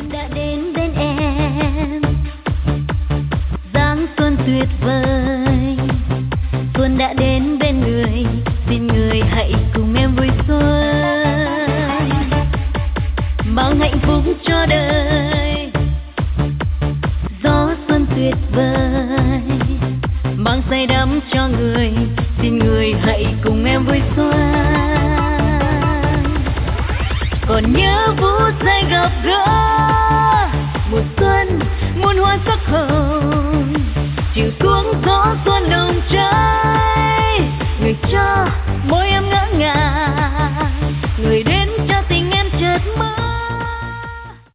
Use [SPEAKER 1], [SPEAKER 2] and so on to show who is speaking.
[SPEAKER 1] đã đến bên em, dáng xuân tuyệt vời. Xuân đã đến bên người, xin người hãy cùng em vui xuân, mang hạnh phúc cho đời. Gió xuân tuyệt vời, mang say đắm cho người, xin người hãy cùng em vui xuân. Còn nhớ phút giây gặp gỡ, mùa xuân muôn hoa sắc hồng,